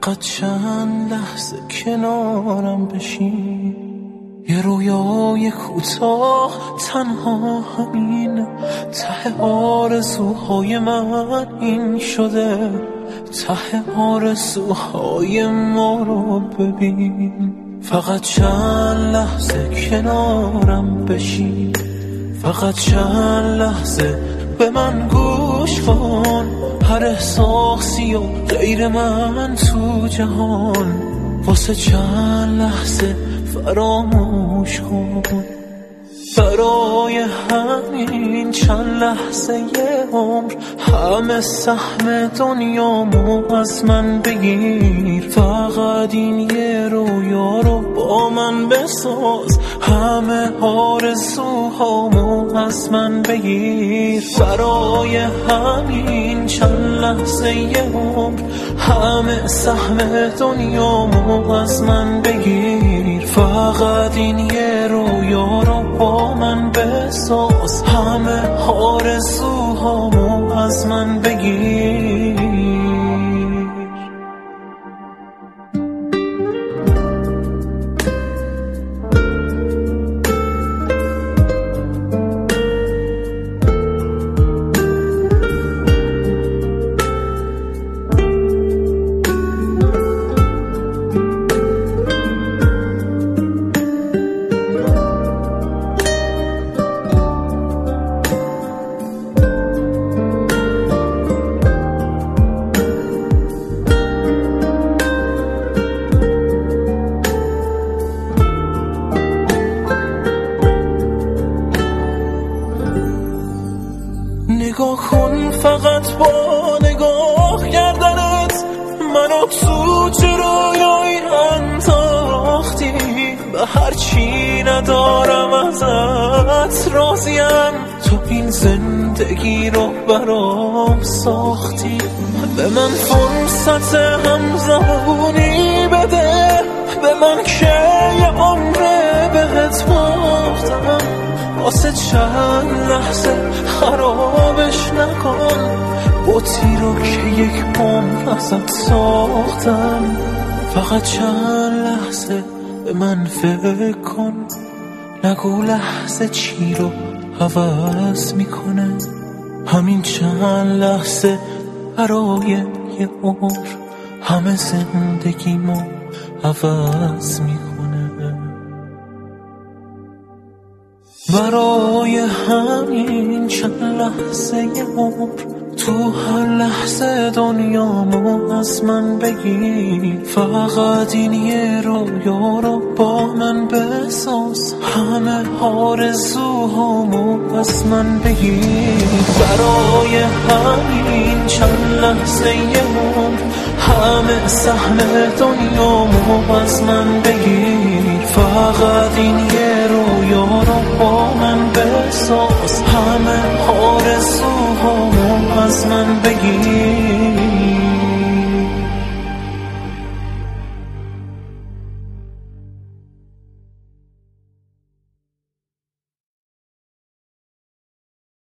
فقط چند لحظه کنارم بشین، یه رویای کوتاه تنها همین، ته آرزوهای من این شده، ته آرزوهای ما رو ببین. فقط چند لحظه کنارم بشین، فقط چند لحظه به من گوش کن، هر احساسی و غیر من تو جهان واسه چند لحظه فراموش کن. برای همین چند لحظه یه عمر همه سهم دنیامو از من بگیر، فقط این یه رویا رو با من بساز، همه آرزوهامو از من بگیر. برای همین چند لحظه یه عمر همه سهم دنیامو از من بگیر، فقط این یه رویا رو با من بساز، همه آرزوهامو از من بگیر. نگاه کن فقط با نگاه کردنت منو تو چه رویایی انداختی، به هرچی ندارم ازت راضیم، تو این زندگی رو برام ساختی. به من فرصت همزمانی بده، به من که یه عمره بهت باختم، واسه چند لحظه خرابش نکن، بوتی رو که یک عمر ازت ساختم. فقط چند لحظه به من فکر کن، نگو لحظه چی رو عوض میکنه، همین چند لحظه برای یه عمر همه زندگیمو عوض میکنه. برای همین چند لحظه یه عمر تو هر لحظه دنیامو از من بگیر، فقط این یه رویا رو با من بساز، همه آرزوهامو از من بگیر. برای همین چند لحظه یه عمر همه سهم دنیامو از من بگیر، فقط این یه رویا رو با من بساز، همه آرزوهامو از من بگیر.